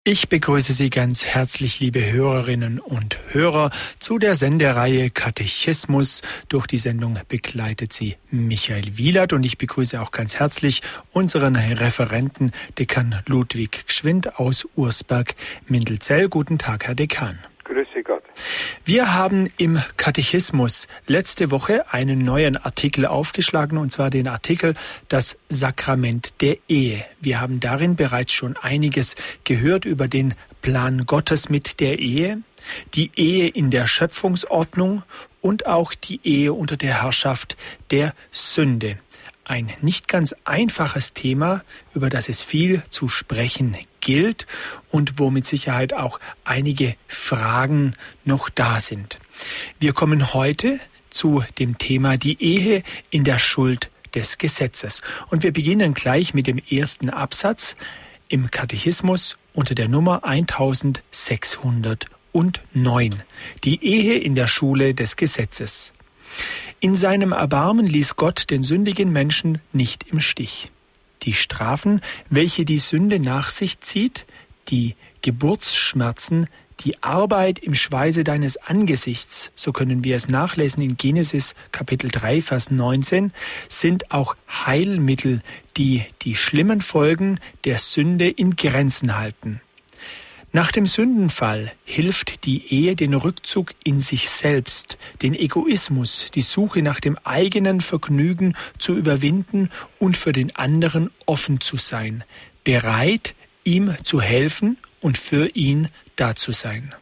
Ich begrüße Sie ganz herzlich, liebe Hörerinnen und Hörer, zu der Sendereihe Katechismus. Durch die Sendung begleitet Sie Michael Wielert und ich begrüße auch ganz herzlich unseren Referenten, Dekan Ludwig Gschwind aus Ursberg-Mindelzell. Guten Tag, Herr Dekan. Grüße Gott. Wir haben im Katechismus letzte Woche einen neuen Artikel aufgeschlagen, und zwar den Artikel Das Sakrament der Ehe. Wir haben darin bereits schon einiges gehört über den Plan Gottes mit der Ehe, die Ehe in der Schöpfungsordnung und auch die Ehe unter der Herrschaft der Sünde. Ein nicht ganz einfaches Thema, über das es viel zu sprechen gilt und wo mit Sicherheit auch einige Fragen noch da sind. Wir kommen heute zu dem Thema die Ehe in der Schuld des Gesetzes. Und wir beginnen gleich mit dem ersten Absatz im Katechismus unter der Nummer 1609. Die Ehe in der Schule des Gesetzes. In seinem Erbarmen ließ Gott den sündigen Menschen nicht im Stich. Die Strafen, welche die Sünde nach sich zieht, die Geburtsschmerzen, die Arbeit im Schweiße deines Angesichts, so können wir es nachlesen in Genesis Kapitel 3, Vers 19, sind auch Heilmittel, die die schlimmen Folgen der Sünde in Grenzen halten. Nach dem Sündenfall hilft die Ehe den Rückzug in sich selbst, den Egoismus, die Suche nach dem eigenen Vergnügen zu überwinden und für den anderen offen zu sein, bereit, ihm zu helfen und für ihn da zu sein.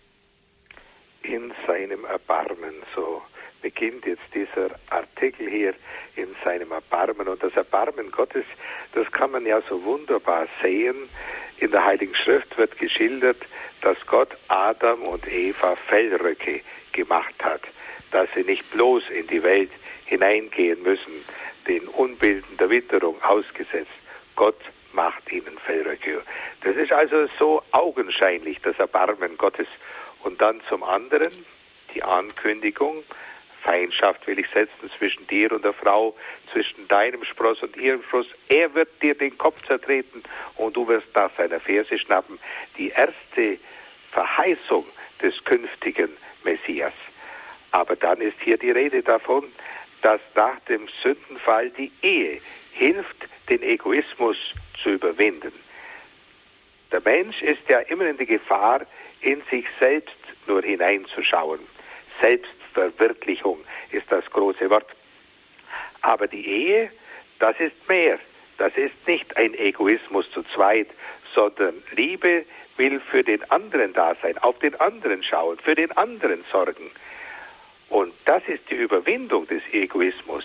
In seinem Erbarmen, so beginnt jetzt dieser Artikel hier, in seinem Erbarmen. Und das Erbarmen Gottes, das kann man ja so wunderbar sehen. In der Heiligen Schrift wird geschildert, dass Gott Adam und Eva Fellröcke gemacht hat, dass sie nicht bloß in die Welt hineingehen müssen, den Unbilden der Witterung ausgesetzt. Gott macht ihnen Fellröcke. Das ist also so augenscheinlich, das Erbarmen Gottes. Und dann zum anderen die Ankündigung, Feindschaft will ich setzen zwischen dir und der Frau, zwischen deinem Spross und ihrem Spross. Er wird dir den Kopf zertreten und du wirst nach seiner Ferse schnappen. Die erste Verheißung des künftigen Messias. Aber dann ist hier die Rede davon, dass nach dem Sündenfall die Ehe hilft, den Egoismus zu überwinden. Der Mensch ist ja immer in die Gefahr, in sich selbst nur hineinzuschauen. Selbstverwirklichung ist das große Wort. Aber die Ehe, das ist mehr. Das ist nicht ein Egoismus zu zweit, sondern Liebe will für den anderen da sein, auf den anderen schauen, für den anderen sorgen. Und das ist die Überwindung des Egoismus.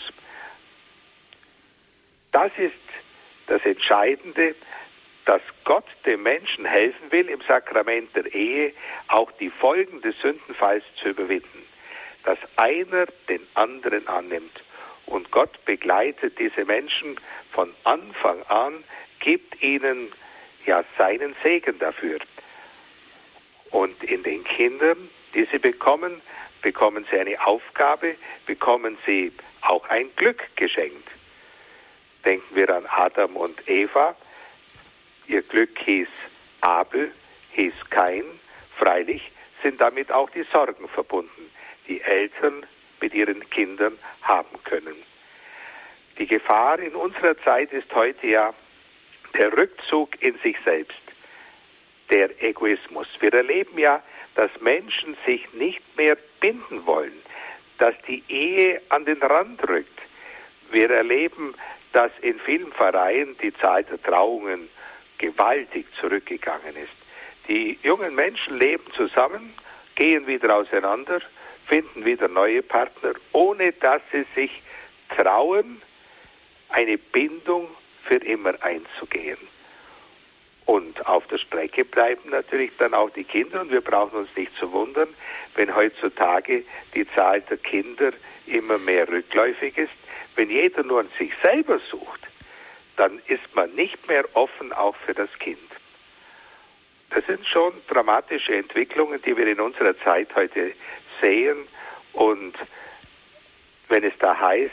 Das ist das Entscheidende, dass Gott dem Menschen helfen will, im Sakrament der Ehe auch die Folgen des Sündenfalls zu überwinden. Dass einer den anderen annimmt. Und Gott begleitet diese Menschen von Anfang an, gibt ihnen ja seinen Segen dafür. Und in den Kindern, die sie bekommen, bekommen sie eine Aufgabe, bekommen sie auch ein Glück geschenkt. Denken wir an Adam und Eva. Ihr Glück hieß Abel, hieß Kain. Freilich sind damit auch die Sorgen verbunden, die Eltern mit ihren Kindern haben können. Die Gefahr in unserer Zeit ist heute ja der Rückzug in sich selbst, der Egoismus. Wir erleben ja, dass Menschen sich nicht mehr binden wollen, dass die Ehe an den Rand rückt. Wir erleben, dass in vielen Pfarreien die Zahl der Trauungen gewaltig zurückgegangen ist. Die jungen Menschen leben zusammen, gehen wieder auseinander, finden wieder neue Partner, ohne dass sie sich trauen, eine Bindung für immer einzugehen. Und auf der Strecke bleiben natürlich dann auch die Kinder und wir brauchen uns nicht zu wundern, wenn heutzutage die Zahl der Kinder immer mehr rückläufig ist. Wenn jeder nur an sich selber sucht, dann ist man nicht mehr offen auch für das Kind. Das sind schon dramatische Entwicklungen, die wir in unserer Zeit heute sehen. Und wenn es da heißt,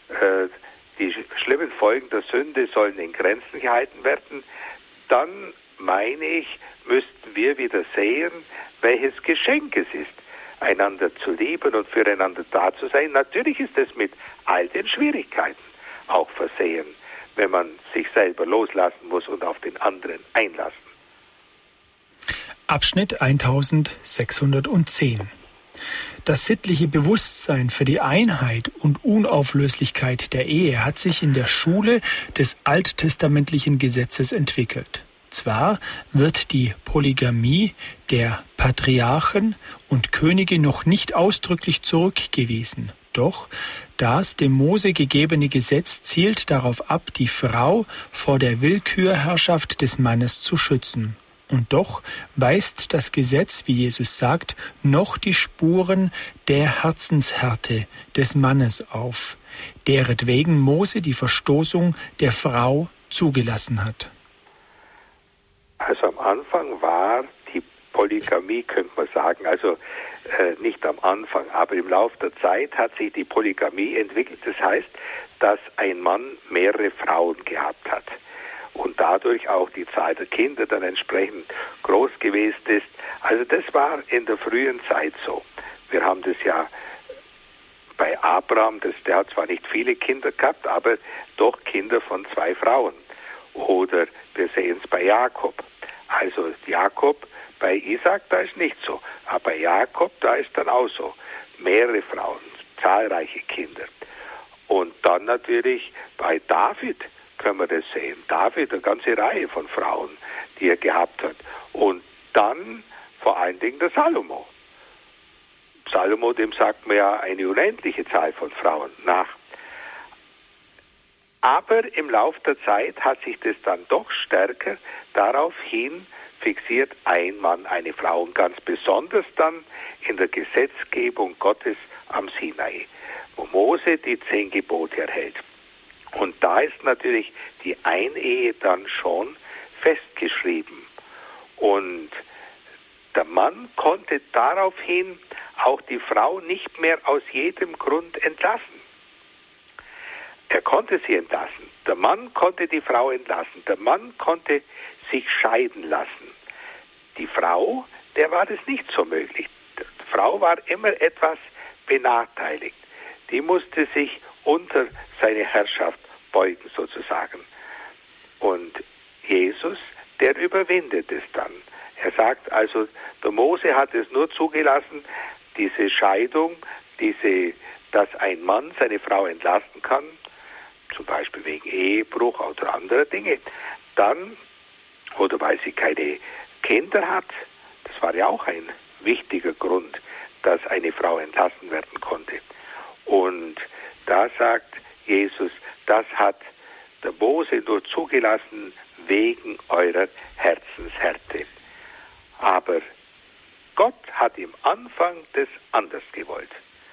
die schlimmen Folgen der Sünde sollen in Grenzen gehalten werden, dann meine ich, müssten wir wieder sehen, welches Geschenk es ist, einander zu lieben und füreinander da zu sein. Natürlich ist es mit all den Schwierigkeiten auch versehen, wenn man sich selber loslassen muss und auf den anderen einlassen. Abschnitt 1610. Das sittliche Bewusstsein für die Einheit und Unauflöslichkeit der Ehe hat sich in der Schule des alttestamentlichen Gesetzes entwickelt. Zwar wird die Polygamie der Patriarchen und Könige noch nicht ausdrücklich zurückgewiesen, doch das dem Mose gegebene Gesetz zielt darauf ab, die Frau vor der Willkürherrschaft des Mannes zu schützen. Und doch weist das Gesetz, wie Jesus sagt, noch die Spuren der Herzenshärte des Mannes auf, deretwegen Mose die Verstoßung der Frau zugelassen hat. Also am Anfang war die Polygamie, könnte man sagen, also nicht am Anfang, aber im Laufe der Zeit hat sich die Polygamie entwickelt. Das heißt, dass ein Mann mehrere Frauen gehabt hat und dadurch auch die Zahl der Kinder dann entsprechend groß gewesen ist. Also das war in der frühen Zeit so. Wir haben das ja bei Abraham, der hat zwar nicht viele Kinder gehabt, aber doch Kinder von 2 Frauen. Oder wir sehen es bei Jakob. Also Jakob, bei Isaac, da ist nicht so. Aber bei Jakob, da ist dann auch so. Mehrere Frauen, zahlreiche Kinder. Und dann natürlich bei David können wir das sehen. David, eine ganze Reihe von Frauen, die er gehabt hat. Und dann vor allen Dingen der Salomo. Salomo, dem sagt man ja eine unendliche Zahl von Frauen nach. Aber im Lauf der Zeit hat sich das dann doch stärker daraufhin fixiert, ein Mann, eine Frau, und ganz besonders dann in der Gesetzgebung Gottes am Sinai, wo Mose die 10 Gebote erhält. Und da ist natürlich die Einehe dann schon festgeschrieben. Und der Mann konnte daraufhin auch die Frau nicht mehr aus jedem Grund entlassen. Er konnte sie entlassen. Der Mann konnte die Frau entlassen. Der Mann konnte sich scheiden lassen. Die Frau, der war das nicht so möglich. Die Frau war immer etwas benachteiligt. Die musste sich unter seine Herrschaft beugen sozusagen. Und Jesus, der überwindet es dann. Er sagt also, der Mose hat es nur zugelassen, diese Scheidung, dass ein Mann seine Frau entlassen kann, zum Beispiel wegen Ehebruch oder anderer Dinge, dann, oder weil sie keine Kinder hat, das war ja auch ein wichtiger Grund, dass eine Frau entlassen werden konnte. Und da sagt Jesus, das hat der Mose nur zugelassen wegen eurer Herzenshärte. Aber Gott hat im Anfang das anders gewollt.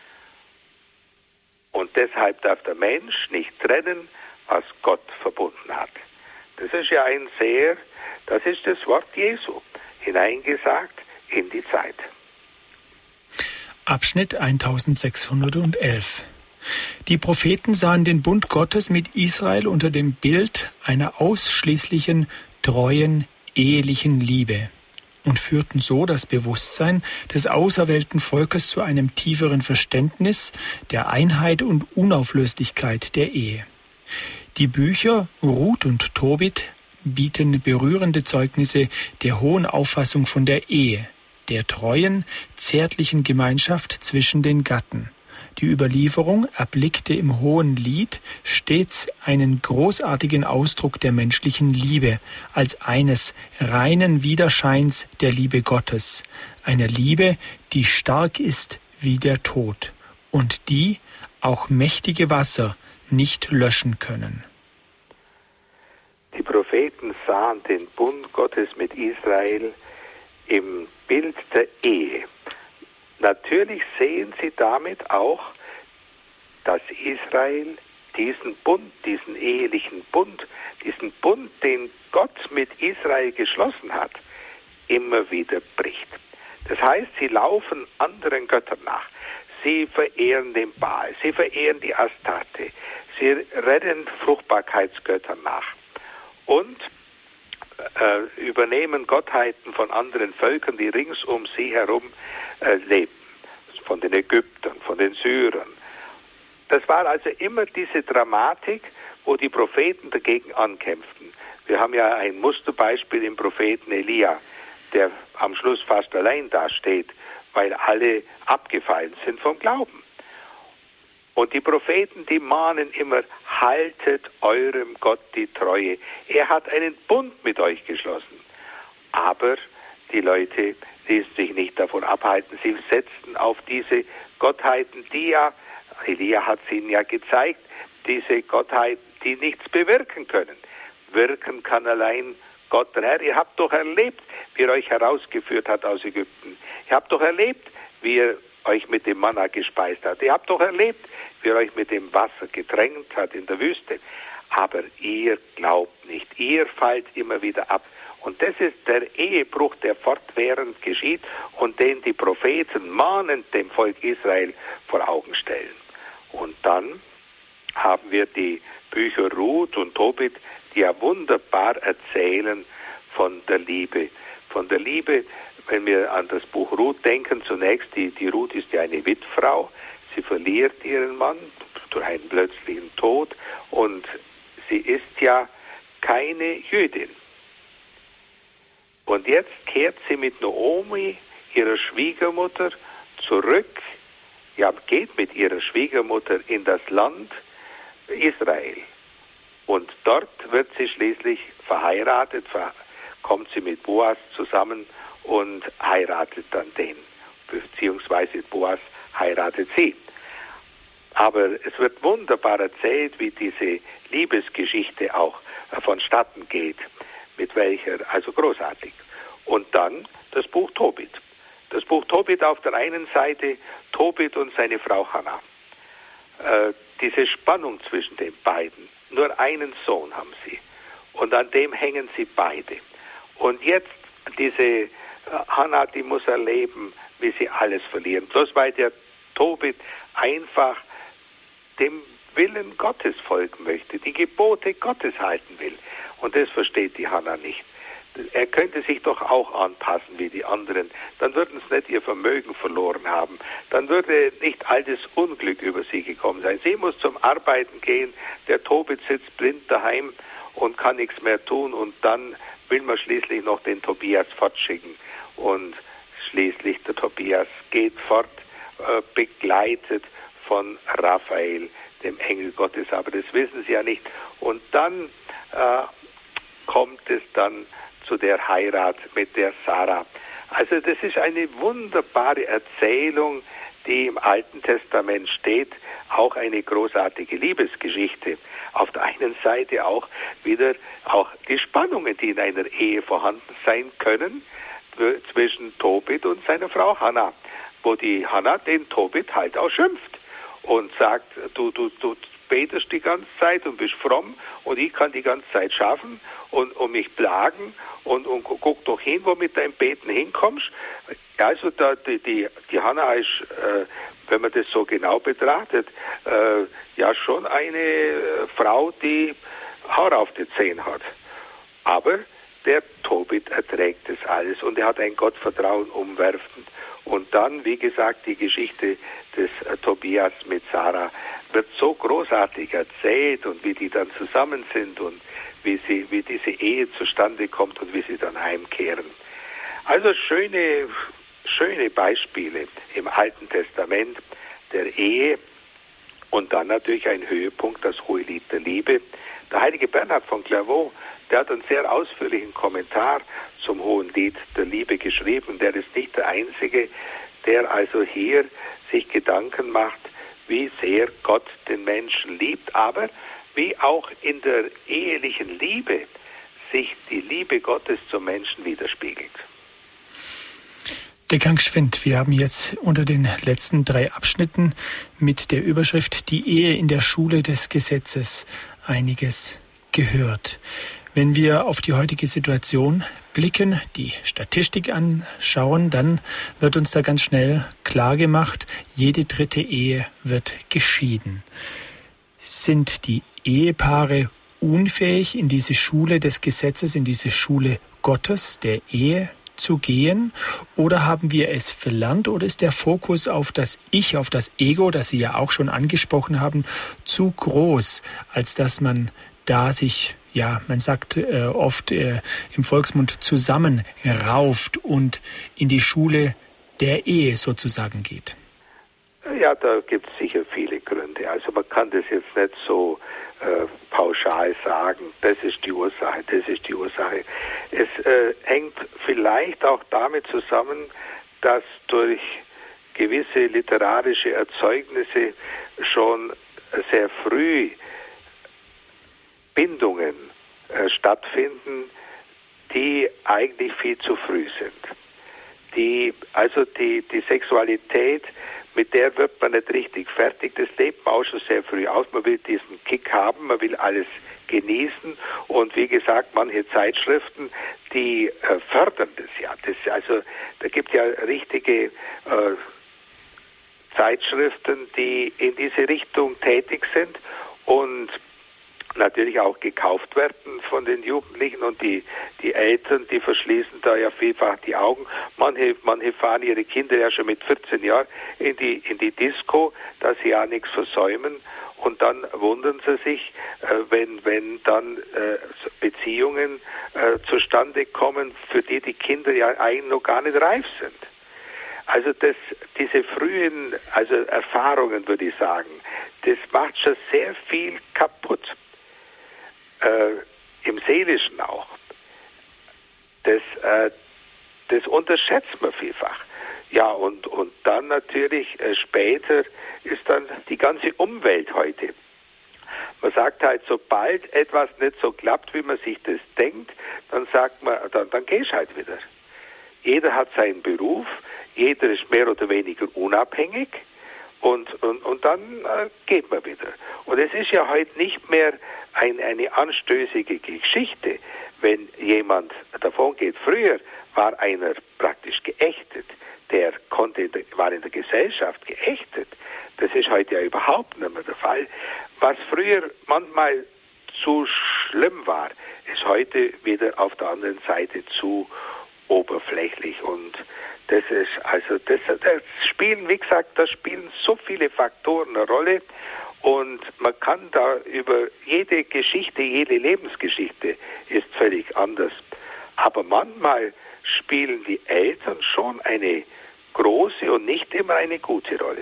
Und deshalb darf der Mensch nicht trennen, was Gott verbunden hat. Das ist ja das ist das Wort Jesu, hineingesagt in die Zeit. Abschnitt 1611. Die Propheten sahen den Bund Gottes mit Israel unter dem Bild einer ausschließlichen, treuen, ehelichen Liebe und führten so das Bewusstsein des auserwählten Volkes zu einem tieferen Verständnis der Einheit und Unauflöslichkeit der Ehe. Die Bücher Ruth und Tobit bieten berührende Zeugnisse der hohen Auffassung von der Ehe, der treuen, zärtlichen Gemeinschaft zwischen den Gatten. Die Überlieferung erblickte im Hohen Lied stets einen großartigen Ausdruck der menschlichen Liebe als eines reinen Widerscheins der Liebe Gottes, einer Liebe, die stark ist wie der Tod und die auch mächtige Wasser nicht löschen können. Die Propheten sahen den Bund Gottes mit Israel im Bild der Ehe. Natürlich sehen sie damit auch, dass Israel diesen Bund, diesen ehelichen Bund, diesen Bund, den Gott mit Israel geschlossen hat, immer wieder bricht. Das heißt, sie laufen anderen Göttern nach. Sie verehren den Baal, sie verehren die Astarte, sie rennen Fruchtbarkeitsgöttern nach. Und übernehmen Gottheiten von anderen Völkern, die rings um sie herum lebten. Von den Ägyptern, von den Syrern. Das war also immer diese Dramatik, wo die Propheten dagegen ankämpften. Wir haben ja ein Musterbeispiel im Propheten Elia, der am Schluss fast allein dasteht, weil alle abgefallen sind vom Glauben. Und die Propheten, die mahnen immer, haltet eurem Gott die Treue. Er hat einen Bund mit euch geschlossen. Aber die Leute ließen sich nicht davon abhalten. Sie setzten auf diese Gottheiten, die ja, Elia hat es ihnen ja gezeigt, diese Gottheiten, die nichts bewirken können. Wirken kann allein Gott, der Herr. Ihr habt doch erlebt, wie er euch herausgeführt hat aus Ägypten. Ihr habt doch erlebt, wie er euch mit dem Manna gespeist hat. Ihr habt doch erlebt, wie er euch mit dem Wasser getränkt hat in der Wüste. Aber ihr glaubt nicht. Ihr fallt immer wieder ab. Und das ist der Ehebruch, der fortwährend geschieht und den die Propheten mahnend dem Volk Israel vor Augen stellen. Und dann haben wir die Bücher Ruth und Tobit, die ja wunderbar erzählen von der Liebe. Von der Liebe, wenn wir an das Buch Ruth denken, zunächst, die Ruth ist ja eine Witfrau, sie verliert ihren Mann durch einen plötzlichen Tod und sie ist ja keine Jüdin. Und jetzt kehrt sie mit Naomi, ihrer Schwiegermutter, zurück, ja, geht mit ihrer Schwiegermutter in das Land Israel. Und dort wird sie schließlich verheiratet, kommt sie mit Boas zusammen und heiratet dann den, beziehungsweise Boas heiratet sie. Aber es wird wunderbar erzählt, wie diese Liebesgeschichte auch vonstatten geht, mit welcher, also großartig. Und dann das Buch Tobit. Das Buch Tobit auf der einen Seite, Tobit und seine Frau Hannah. Diese Spannung zwischen den beiden. Nur einen Sohn haben sie. Und an dem hängen sie beide. Und jetzt diese Hannah, die muss erleben, wie sie alles verlieren. Bloß weil der Tobit einfach dem Willen Gottes folgen möchte, die Gebote Gottes halten will. Und das versteht die Hannah nicht. Er könnte sich doch auch anpassen wie die anderen. Dann würden sie nicht ihr Vermögen verloren haben. Dann würde nicht all das Unglück über sie gekommen sein. Sie muss zum Arbeiten gehen. Der Tobit sitzt blind daheim und kann nichts mehr tun. Und dann will man schließlich noch den Tobias fortschicken. Und schließlich der Tobias geht fort, begleitet von Raphael, dem Engel Gottes. Aber das wissen sie ja nicht. Und dann kommt es dann zu der Heirat mit der Sarah. Also das ist eine wunderbare Erzählung, die im Alten Testament steht, auch eine großartige Liebesgeschichte. Auf der einen Seite auch wieder auch die Spannungen, die in einer Ehe vorhanden sein können, zwischen Tobit und seiner Frau Hannah, wo die Hannah den Tobit halt auch schimpft und sagt, du betest die ganze Zeit und bist fromm und ich kann die ganze Zeit schaffen und mich plagen und guck doch hin, wo mit deinem Beten hinkommst. Also die Hannah ist, wenn man das so genau betrachtet, ja schon eine Frau, die Haar auf die Zehen hat. Aber der Tobit erträgt das alles und er hat ein Gottvertrauen umwerfend. Und dann, wie gesagt, die Geschichte des Tobias mit Sarah wird so großartig erzählt und wie die dann zusammen sind und wie diese Ehe zustande kommt und wie sie dann heimkehren. Also schöne Beispiele im Alten Testament der Ehe und dann natürlich ein Höhepunkt, das Hohelied der Liebe. Der heilige Bernhard von Clairvaux, der hat einen sehr ausführlichen Kommentar zum Hohelied der Liebe geschrieben. Der ist nicht der Einzige, der also hier sich Gedanken macht, wie sehr Gott den Menschen liebt, aber wie auch in der ehelichen Liebe sich die Liebe Gottes zum Menschen widerspiegelt. Dekkan Gschwind, wir haben jetzt unter den letzten 3 Abschnitten mit der Überschrift Die Ehe in der Schule des Gesetzes einiges gehört. Wenn wir auf die heutige Situation blicken, die Statistik anschauen, dann wird uns da ganz schnell klar gemacht, jede 3. Ehe wird geschieden. Sind die Ehepaare unfähig, in diese Schule des Gesetzes, in diese Schule Gottes, der Ehe zu gehen? Oder haben wir es verlernt? Oder ist der Fokus auf das Ich, auf das Ego, das Sie ja auch schon angesprochen haben, zu groß, als dass man da sich, ja, man sagt oft im Volksmund, zusammenrauft und in die Schule der Ehe sozusagen geht? Ja, da gibt es sicher viele Gründe. Also man kann das jetzt nicht so pauschal sagen, das ist die Ursache, das ist die Ursache. Es hängt vielleicht auch damit zusammen, dass durch gewisse literarische Erzeugnisse schon sehr früh Bindungen stattfinden, die eigentlich viel zu früh sind. Die Sexualität, mit der wird man nicht richtig fertig. Das lebt man auch schon sehr früh aus. Man will diesen Kick haben, man will alles genießen. Und wie gesagt, manche Zeitschriften, die fördern das ja. Da gibt ja richtige Zeitschriften, die in diese Richtung tätig sind und natürlich auch gekauft werden von den Jugendlichen, und die Eltern, die verschließen da ja vielfach die Augen. Manche fahren ihre Kinder ja schon mit 14 Jahren in die Disco, dass sie ja nichts versäumen, und dann wundern sie sich, wenn dann Beziehungen zustande kommen, für die Kinder ja eigentlich noch gar nicht reif sind. Also diese frühen Erfahrungen, würde ich sagen, das macht schon sehr viel kaputt. Im Seelischen auch. Das unterschätzt man vielfach. Ja, und dann natürlich später ist dann die ganze Umwelt heute. Man sagt halt, sobald etwas nicht so klappt, wie man sich das denkt, dann sagt man, dann gehst halt wieder. Jeder hat seinen Beruf, jeder ist mehr oder weniger unabhängig, und dann geht man wieder. Und es ist ja heute nicht mehr eine anstößige Geschichte, wenn jemand davon geht. Früher war einer praktisch geächtet, der war in der Gesellschaft geächtet. Das ist heute ja überhaupt nicht mehr der Fall. Was früher manchmal zu schlimm war, ist heute wieder auf der anderen Seite zu oberflächlich. Und das spielen, wie gesagt, da spielen so viele Faktoren eine Rolle, und man kann da über jede Geschichte, jede Lebensgeschichte ist völlig anders. Aber manchmal spielen die Eltern schon eine große und nicht immer eine gute Rolle.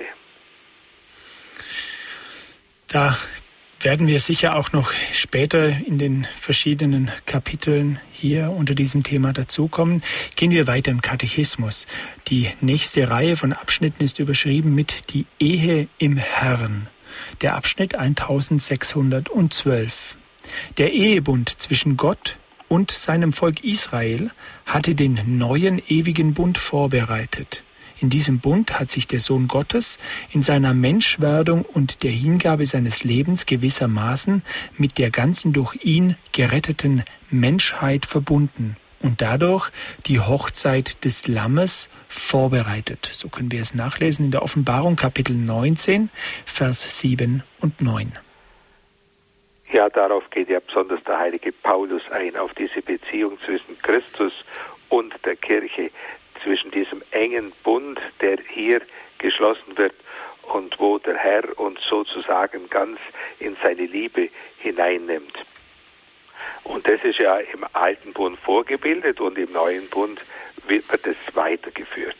Da werden wir sicher auch noch später in den verschiedenen Kapiteln hier unter diesem Thema dazukommen. Gehen wir weiter im Katechismus. Die nächste Reihe von Abschnitten ist überschrieben mit die Ehe im Herrn. Der Abschnitt 1612. Der Ehebund zwischen Gott und seinem Volk Israel hatte den neuen ewigen Bund vorbereitet. In diesem Bund hat sich der Sohn Gottes in seiner Menschwerdung und der Hingabe seines Lebens gewissermaßen mit der ganzen durch ihn geretteten Menschheit verbunden und dadurch die Hochzeit des Lammes vorbereitet. So können wir es nachlesen in der Offenbarung Kapitel 19, Vers 7 und 9. Ja, darauf geht ja besonders der heilige Paulus ein, auf diese Beziehung zwischen Christus und der Kirche, zwischen diesem engen Bund, der hier geschlossen wird und wo der Herr uns sozusagen ganz in seine Liebe hineinnimmt. Und das ist ja im alten Bund vorgebildet, und im neuen Bund wird das weitergeführt.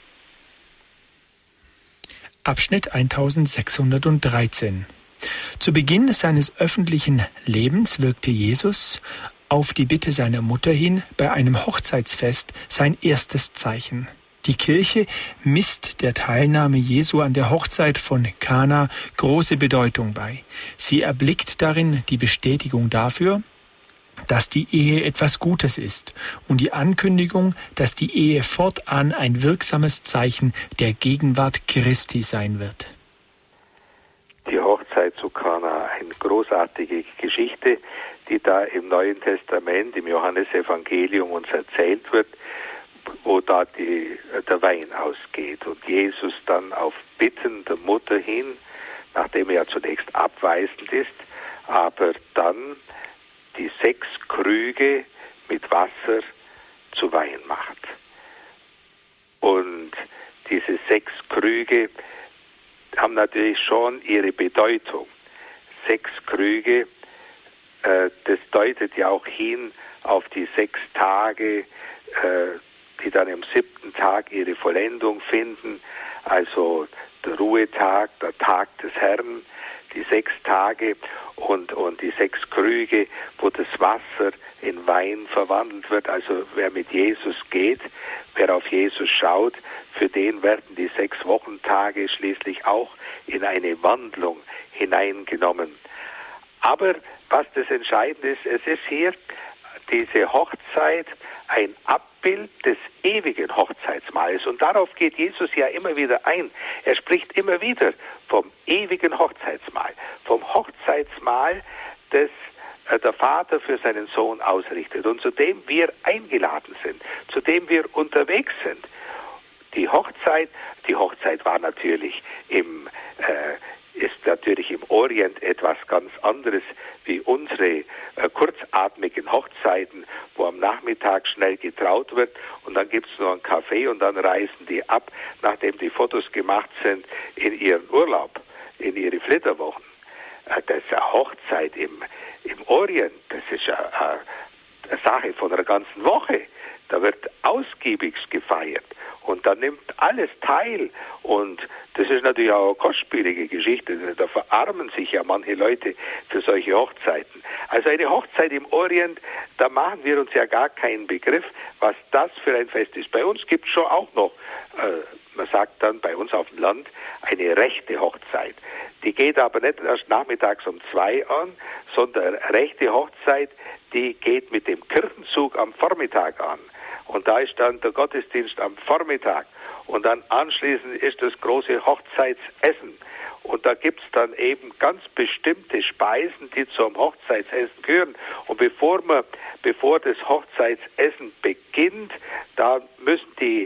Abschnitt 1613. Zu Beginn seines öffentlichen Lebens wirkte Jesus auf die Bitte seiner Mutter hin bei einem Hochzeitsfest sein erstes Zeichen. Die Kirche misst der Teilnahme Jesu an der Hochzeit von Kana große Bedeutung bei. Sie erblickt darin die Bestätigung dafür, dass die Ehe etwas Gutes ist und die Ankündigung, dass die Ehe fortan ein wirksames Zeichen der Gegenwart Christi sein wird. Die Hochzeit zu Kana, eine großartige Geschichte, die da im Neuen Testament, im Johannesevangelium uns erzählt wird, wo da der Wein ausgeht und Jesus dann auf Bitten der Mutter hin, nachdem er ja zunächst abweisend ist, aber dann die 6 Krüge mit Wasser zu Wein macht. Und diese 6 Krüge haben natürlich schon ihre Bedeutung. 6 Krüge, das deutet ja auch hin auf die 6 Tage, die dann am 7. Tag ihre Vollendung finden. Also der Ruhetag, der Tag des Herrn, die 6 Tage und die 6 Krüge, wo das Wasser in Wein verwandelt wird. Also wer mit Jesus geht, wer auf Jesus schaut, für den werden die 6 Wochentage schließlich auch in eine Wandlung hineingenommen. Aber was das Entscheidende ist, es ist hier diese Hochzeit ein Abbild des ewigen Hochzeitsmahls. Und darauf geht Jesus ja immer wieder ein. Er spricht immer wieder vom ewigen Hochzeitsmahl, vom Hochzeitsmahl, das der Vater für seinen Sohn ausrichtet und zu dem wir eingeladen sind, zu dem wir unterwegs sind. Die Hochzeit war natürlich ist natürlich im Orient etwas ganz anderes wie unsere kurzatmigen Hochzeiten, wo am Nachmittag schnell getraut wird und dann gibt es noch einen Kaffee und dann reisen die ab, nachdem die Fotos gemacht sind, in ihren Urlaub, in ihre Flitterwochen. Das ist eine Hochzeit im Orient, das ist eine Sache von einer ganzen Woche. Da wird ausgiebigst gefeiert und da nimmt alles teil und das ist natürlich auch eine kostspielige Geschichte. Da verarmen sich ja manche Leute für solche Hochzeiten. Also eine Hochzeit im Orient, da machen wir uns ja gar keinen Begriff, was das für ein Fest ist. Bei uns gibt es schon auch noch, man sagt dann bei uns auf dem Land, eine rechte Hochzeit. Die geht aber nicht erst nachmittags um 2 an, sondern rechte Hochzeit, die geht mit dem Kirchenzug am Vormittag an. Und da ist dann der Gottesdienst am Vormittag. Und dann anschließend ist das große Hochzeitsessen. Und da gibt es dann eben ganz bestimmte Speisen, die zum Hochzeitsessen gehören. Und bevor das Hochzeitsessen beginnt, da muss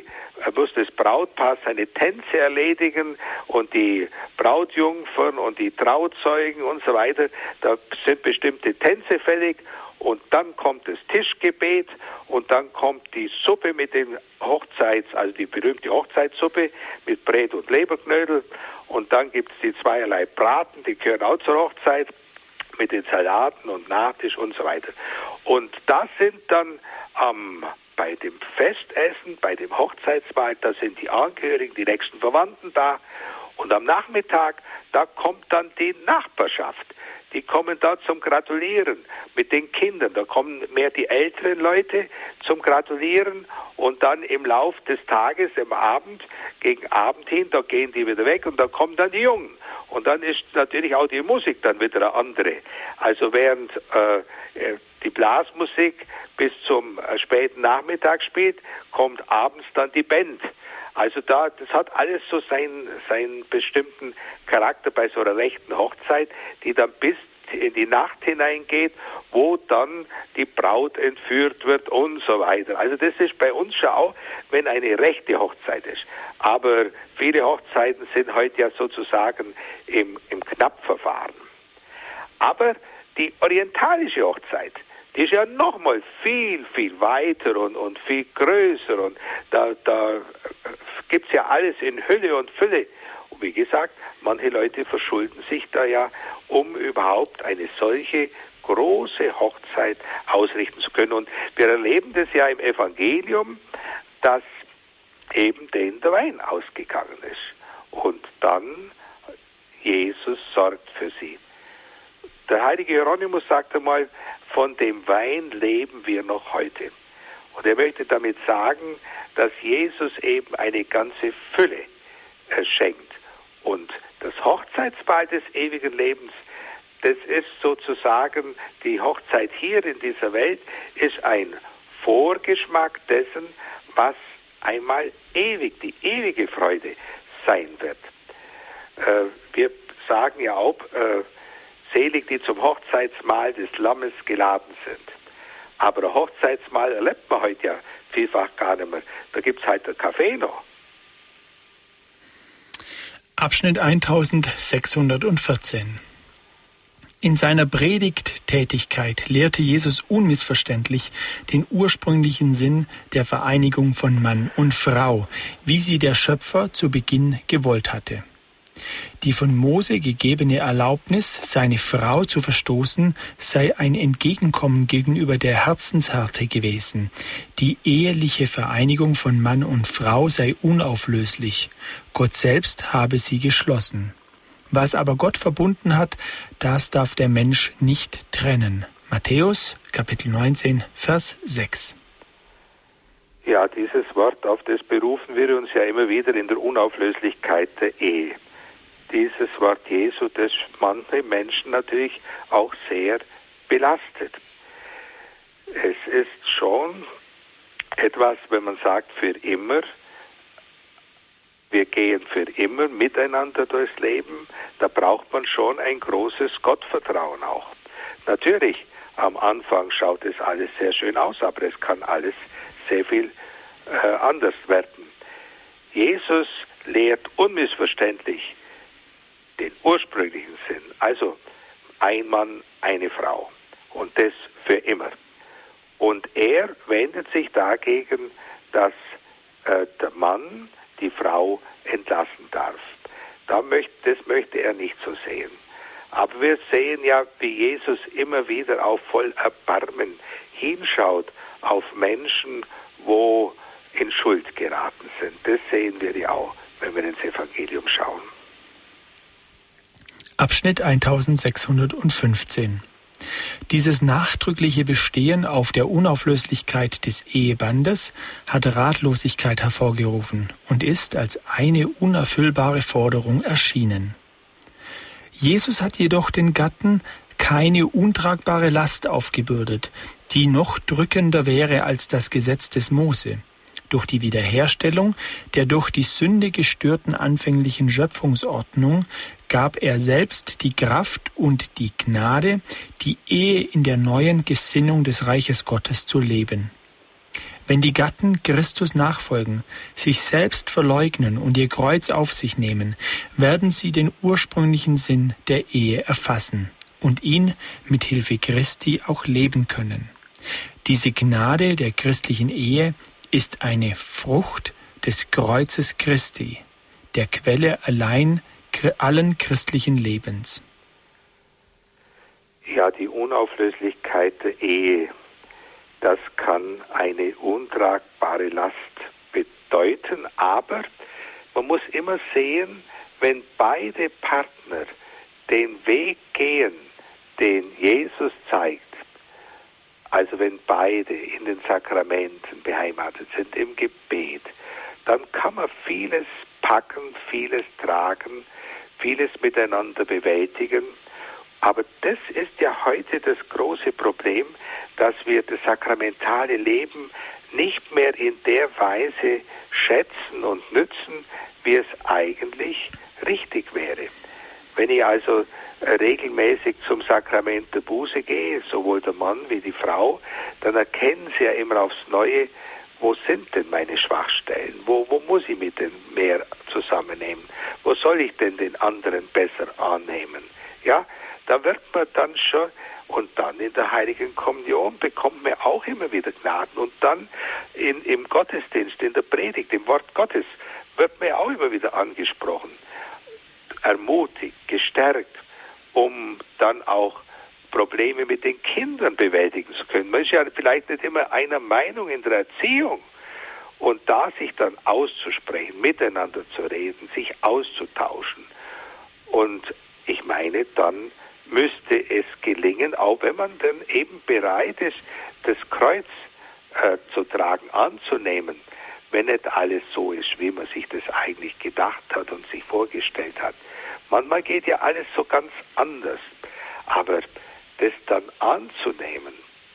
das Brautpaar seine Tänze erledigen und die Brautjungfern und die Trauzeugen und so weiter. Da sind bestimmte Tänze fällig. Und dann kommt das Tischgebet und dann kommt die Suppe mit den also die berühmte Hochzeitssuppe mit Brät und Leberknödel. Und dann gibt es die zweierlei Braten, die gehören auch zur Hochzeit, mit den Salaten und Nachtisch und so weiter. Und das sind dann bei dem Festessen, bei dem Hochzeitsmahl, da sind die Angehörigen, die nächsten Verwandten da. Und am Nachmittag, da kommt dann die Nachbarschaft. Die kommen da zum Gratulieren mit den Kindern. Da kommen mehr die älteren Leute zum Gratulieren und dann im Lauf des Tages, am Abend, gegen Abend hin, da gehen die wieder weg und da kommen dann die Jungen. Und dann ist natürlich auch die Musik dann wieder eine andere. Also während die Blasmusik bis zum späten Nachmittag spielt, kommt abends dann die Band. Also das hat alles so seinen bestimmten Charakter bei so einer rechten Hochzeit, die dann bis in die Nacht hineingeht, wo dann die Braut entführt wird und so weiter. Also das ist bei uns schon auch, wenn eine rechte Hochzeit ist. Aber viele Hochzeiten sind heute ja sozusagen im Knappverfahren. Aber die orientalische Hochzeit, die ist ja nochmal viel, viel weiter und viel größer und da gibt es ja alles in Hülle und Fülle. Und wie gesagt, manche Leute verschulden sich da ja, um überhaupt eine solche große Hochzeit ausrichten zu können. Und wir erleben das ja im Evangelium, dass eben denen der Wein ausgegangen ist. Und dann Jesus sorgt für sie. Der heilige Hieronymus sagt einmal, von dem Wein leben wir noch heute. Und er möchte damit sagen, dass Jesus eben eine ganze Fülle schenkt. Und das Hochzeitsmahl des ewigen Lebens, das ist sozusagen, die Hochzeit hier in dieser Welt, ist ein Vorgeschmack dessen, was einmal ewig, die ewige Freude sein wird. Wir sagen ja auch, selig, die zum Hochzeitsmahl des Lammes geladen sind. Aber ein Hochzeitsmahl erlebt man heute ja vielfach gar nicht mehr. Da gibt es halt einen Kaffee noch. Abschnitt 1614. In seiner Predigttätigkeit lehrte Jesus unmissverständlich den ursprünglichen Sinn der Vereinigung von Mann und Frau, wie sie der Schöpfer zu Beginn gewollt hatte. Die von Mose gegebene Erlaubnis, seine Frau zu verstoßen, sei ein Entgegenkommen gegenüber der Herzenshärte gewesen. Die eheliche Vereinigung von Mann und Frau sei unauflöslich. Gott selbst habe sie geschlossen. Was aber Gott verbunden hat, das darf der Mensch nicht trennen. Matthäus, Kapitel 19, Vers 6. Ja, dieses Wort, auf das berufen wir uns ja immer wieder in der Unauflöslichkeit der Ehe. Dieses Wort Jesu, das manche Menschen natürlich auch sehr belastet. Es ist schon etwas, wenn man sagt, für immer. Wir gehen für immer miteinander durchs Leben. Da braucht man schon ein großes Gottvertrauen auch. Natürlich, am Anfang schaut es alles sehr schön aus, aber es kann alles sehr viel anders werden. Jesus lehrt unmissverständlich den ursprünglichen Sinn, also ein Mann, eine Frau und das für immer. Und er wendet sich dagegen, dass der Mann die Frau entlassen darf. Das möchte er nicht so sehen. Aber wir sehen ja, wie Jesus immer wieder auch voll Erbarmen hinschaut auf Menschen, wo in Schuld geraten sind. Das sehen wir ja auch, wenn wir ins Evangelium schauen. Abschnitt 1615. Dieses nachdrückliche Bestehen auf der Unauflöslichkeit des Ehebandes hat Ratlosigkeit hervorgerufen und ist als eine unerfüllbare Forderung erschienen. Jesus hat jedoch den Gatten keine untragbare Last aufgebürdet, die noch drückender wäre als das Gesetz des Mose. Durch die Wiederherstellung der durch die Sünde gestörten anfänglichen Schöpfungsordnung gab er selbst die Kraft und die Gnade, die Ehe in der neuen Gesinnung des Reiches Gottes zu leben. Wenn die Gatten Christus nachfolgen, sich selbst verleugnen und ihr Kreuz auf sich nehmen, werden sie den ursprünglichen Sinn der Ehe erfassen und ihn mit Hilfe Christi auch leben können. Diese Gnade der christlichen Ehe ist eine Frucht des Kreuzes Christi, der Quelle allen christlichen Lebens. Ja, die Unauflöslichkeit der Ehe, das kann eine untragbare Last bedeuten, aber man muss immer sehen, wenn beide Partner den Weg gehen, den Jesus zeigt, also wenn beide in den Sakramenten beheimatet sind, im Gebet, dann kann man vieles packen, vieles tragen, vieles miteinander bewältigen. Aber das ist ja heute das große Problem, dass wir das sakramentale Leben nicht mehr in der Weise schätzen und nützen, wie es eigentlich richtig wäre. Wenn ich also regelmäßig zum Sakrament der Buße gehe, sowohl der Mann wie die Frau, dann erkennen sie ja immer aufs Neue, wo sind denn meine Schwachstellen? Wo muss ich mich denn mehr zusammennehmen? Wo soll ich denn den anderen besser annehmen? Ja, da wird man dann schon, und dann in der Heiligen Kommunion bekommt man auch immer wieder Gnaden. Und dann im Gottesdienst, in der Predigt, im Wort Gottes, wird man auch immer wieder angesprochen, ermutigt, gestärkt, um dann auch Probleme mit den Kindern bewältigen zu können. Man ist ja vielleicht nicht immer einer Meinung in der Erziehung. Und da sich dann auszusprechen, miteinander zu reden, sich auszutauschen. Und ich meine, dann müsste es gelingen, auch wenn man dann eben bereit ist, das Kreuz zu tragen, anzunehmen, wenn nicht alles so ist, wie man sich das eigentlich gedacht hat und sich vorgestellt hat. Manchmal geht ja alles so ganz anders. Aber das dann anzunehmen.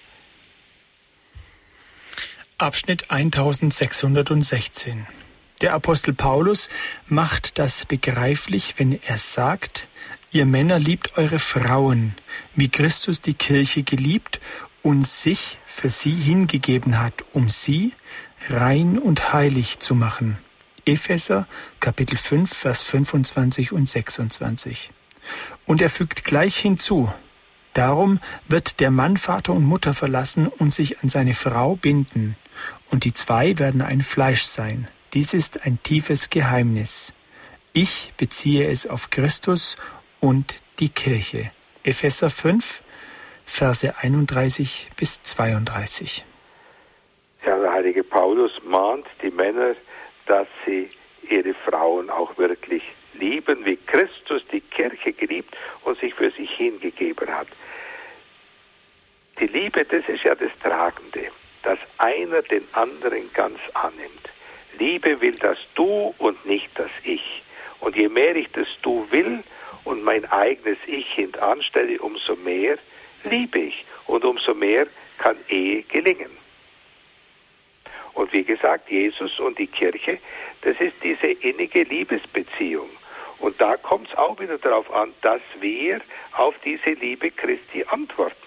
Abschnitt 1616. Der Apostel Paulus macht das begreiflich, wenn er sagt: Ihr Männer liebt eure Frauen, wie Christus die Kirche geliebt und sich für sie hingegeben hat, um sie rein und heilig zu machen. Epheser, Kapitel 5, Vers 25 und 26. Und er fügt gleich hinzu: Darum wird der Mann Vater und Mutter verlassen und sich an seine Frau binden, und die zwei werden ein Fleisch sein. Dies ist ein tiefes Geheimnis. Ich beziehe es auf Christus und die Kirche. Epheser 5, Verse 31 bis 32. Ja, der heilige Paulus mahnt die Männer, dass sie ihre Frauen auch wirklich lieben, wie Christus die Kirche geliebt und sich für sich hingegeben hat. Die Liebe, das ist ja das Tragende, dass einer den anderen ganz annimmt. Liebe will das Du und nicht das Ich. Und je mehr ich das Du will und mein eigenes Ich hintanstelle, umso mehr liebe ich und umso mehr kann Ehe gelingen. Und wie gesagt, Jesus und die Kirche, das ist diese innige Liebesbeziehung. Und da kommt es auch wieder darauf an, dass wir auf diese Liebe Christi antworten.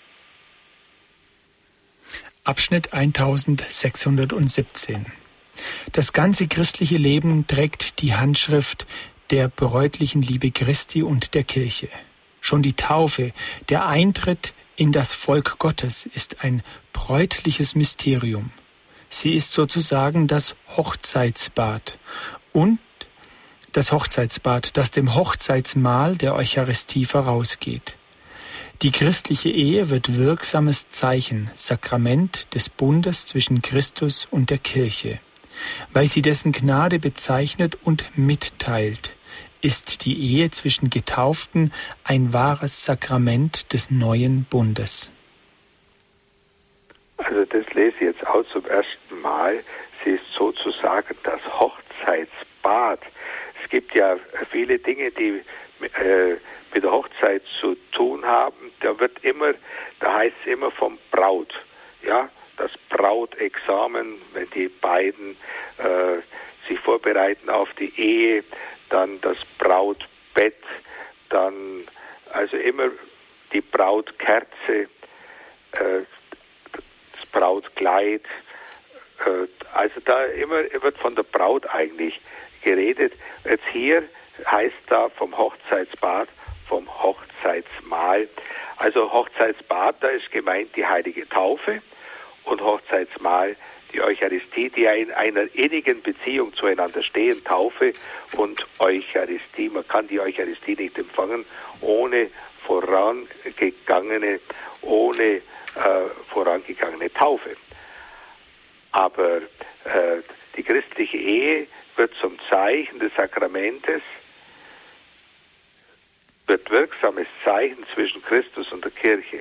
Abschnitt 1617. Das ganze christliche Leben trägt die Handschrift der bräutlichen Liebe Christi und der Kirche. Schon die Taufe, der Eintritt in das Volk Gottes, ist ein bräutliches Mysterium. Sie ist sozusagen das Hochzeitsbad und das Hochzeitsbad, das dem Hochzeitsmahl der Eucharistie vorausgeht. Die christliche Ehe wird wirksames Zeichen, Sakrament des Bundes zwischen Christus und der Kirche. Weil sie dessen Gnade bezeichnet und mitteilt, ist die Ehe zwischen Getauften ein wahres Sakrament des neuen Bundes. Also das lese ich jetzt auch zum ersten Mal. Sie ist sozusagen das Hochzeitsbad. Es gibt ja viele Dinge, die mit der Hochzeit zu tun haben. Da heißt es immer vom Braut. Ja, das Brautexamen, wenn die beiden sich vorbereiten auf die Ehe, dann das Brautbett, dann also immer die Brautkerze, das Brautkleid. Also da immer wird von der Braut eigentlich geredet. Jetzt hier heißt da vom Hochzeitsbad, vom Hochzeitsmahl. Also Hochzeitsbad, da ist gemeint die heilige Taufe und Hochzeitsmahl die Eucharistie, die ja in einer innigen Beziehung zueinander stehen, Taufe und Eucharistie. Man kann die Eucharistie nicht empfangen ohne vorangegangene Taufe. Aber die christliche Ehe wird zum Zeichen des Sakramentes, wird wirksames Zeichen zwischen Christus und der Kirche.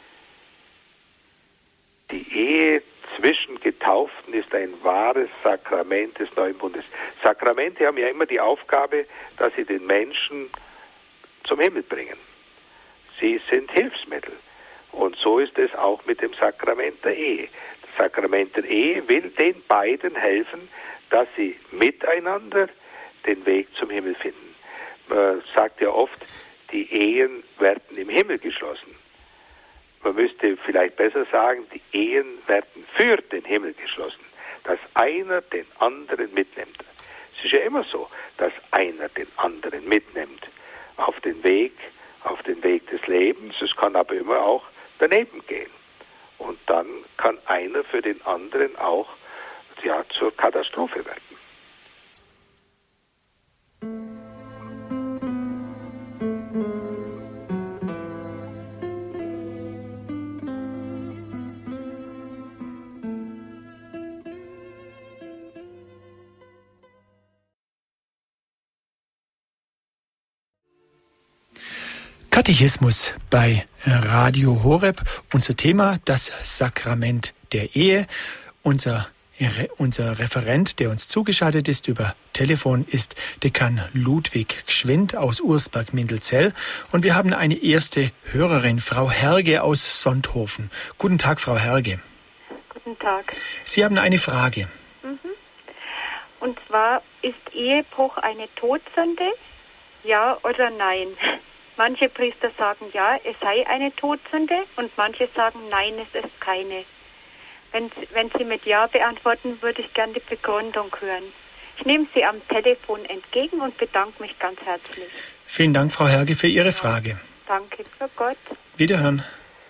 Die Ehe zwischen Getauften ist ein wahres Sakrament des neuen Bundes. Sakramente haben ja immer die Aufgabe, dass sie den Menschen zum Himmel bringen. Sie sind Hilfsmittel. Und so ist es auch mit dem Sakrament der Ehe. Das Sakrament der Ehe will den beiden helfen, dass sie miteinander den Weg zum Himmel finden. Man sagt ja oft, die Ehen werden im Himmel geschlossen. Man müsste vielleicht besser sagen, die Ehen werden für den Himmel geschlossen, dass einer den anderen mitnimmt. Es ist ja immer so, dass einer den anderen mitnimmt auf den Weg des Lebens. Es kann aber immer auch daneben gehen. Und dann kann einer für den anderen auch zur Katastrophe werden. Katechismus bei Radio Horeb. Unser Thema, das Sakrament der Ehe. Unser Referent, der uns zugeschaltet ist über Telefon, ist Dekan Ludwig Gschwind aus Ursberg-Mindelzell. Und wir haben eine erste Hörerin, Frau Herge aus Sonthofen. Guten Tag, Frau Herge. Guten Tag. Sie haben eine Frage. Und zwar, ist Ehebruch eine Todsünde? Ja oder nein? Manche Priester sagen ja, es sei eine Todsünde und manche sagen nein, es ist keine. Wenn Sie mit Ja beantworten, würde ich gerne die Begründung hören. Ich nehme Sie am Telefon entgegen und bedanke mich ganz herzlich. Vielen Dank, Frau Herge, für Ihre Frage. Danke, für Gott. Wiederhören.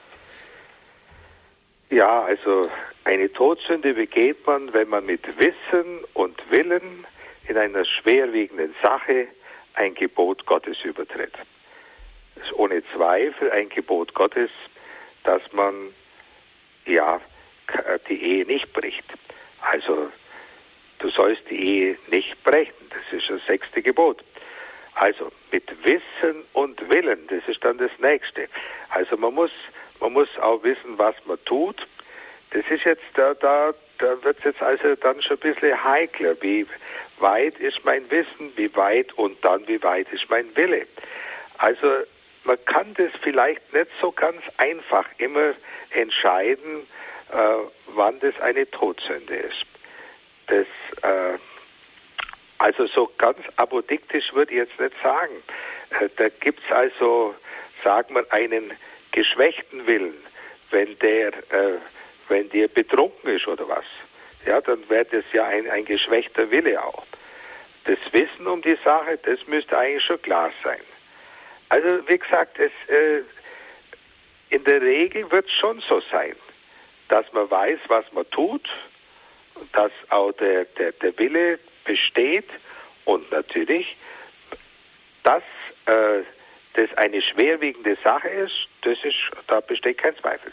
Ja, also eine Todsünde begeht man, wenn man mit Wissen und Willen in einer schwerwiegenden Sache ein Gebot Gottes übertritt. Es ist ohne Zweifel ein Gebot Gottes, dass man die Ehe nicht bricht. Also du sollst die Ehe nicht brechen. Das ist das 6. Gebot. Also mit Wissen und Willen, das ist dann das Nächste. Also man muss auch wissen, was man tut. Das ist jetzt, da wird es jetzt also dann schon ein bisschen heikler. Wie weit ist mein Wissen, wie weit ist mein Wille? Also man kann das vielleicht nicht so ganz einfach immer entscheiden, wann das eine Todsünde ist. Das, also so ganz apodiktisch würde ich jetzt nicht sagen. Da gibt es also, sagen wir, einen geschwächten Willen, wenn der betrunken ist oder was. Ja, dann wäre das ja ein geschwächter Wille auch. Das Wissen um die Sache, das müsste eigentlich schon klar sein. Also wie gesagt, in der Regel wird es schon so sein, dass man weiß, was man tut, dass auch der Wille besteht und natürlich, dass das eine schwerwiegende Sache ist, da besteht kein Zweifel.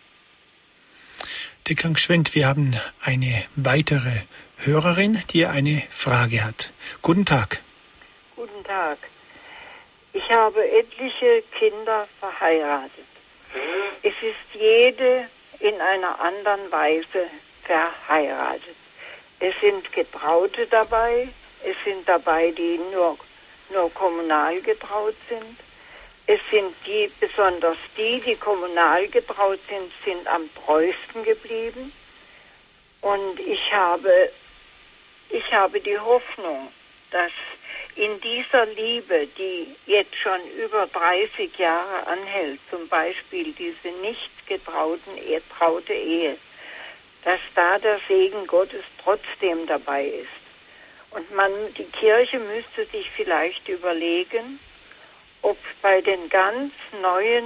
Dekkan Gschwend, wir haben eine weitere Hörerin, die eine Frage hat. Guten Tag. Guten Tag. Ich habe etliche Kinder verheiratet. Es ist jede in einer anderen Weise verheiratet. Es sind Getraute dabei, es sind dabei, die nur kommunal getraut sind. Es sind besonders die kommunal getraut sind, sind am treuesten geblieben. Und ich habe die Hoffnung, dass in dieser Liebe, die jetzt schon über 30 Jahre anhält, zum Beispiel diese nicht getraute Ehe, dass da der Segen Gottes trotzdem dabei ist. Und die Kirche müsste sich vielleicht überlegen, ob bei den ganz neuen